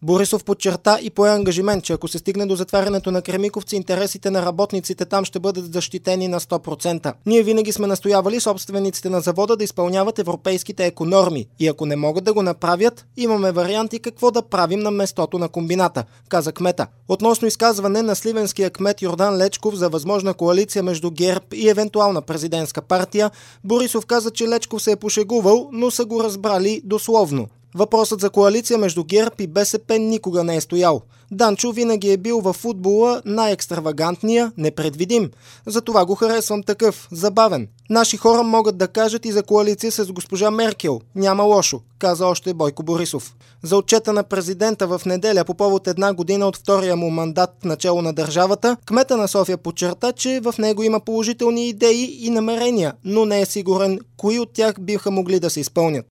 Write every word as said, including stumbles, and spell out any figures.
Борисов подчерта и пое ангажимент, че ако се стигне до затварянето на Кремиковци, интересите на работниците там ще бъдат защитени на сто процента. Ние винаги сме настоявали собствениците на завода да изпълняват европейските еконорми и ако не могат да го направят, имаме варианти какво да правим на местото на комбината, каза кмета. Относно изказване на сливенския кмет Йордан Лечков за възможна коалиция между ГЕРБ и евентуална президентска партия, Борисов каза, че Лечков се е пошегувал, но са го разбрали дословно. Въпросът за коалиция между ГЕРБ и БСП никога не е стоял. Данчо винаги е бил във футбола най-екстравагантния, непредвидим. Затова го харесвам такъв, забавен. Наши хора могат да кажат и за коалиция с госпожа Меркел. Няма лошо, каза още Бойко Борисов. За отчета на президента в неделя по повод една година от втория му мандат начело на държавата, кмета на София подчерта, че в него има положителни идеи и намерения, но не е сигурен кои от тях биха могли да се изпълнят.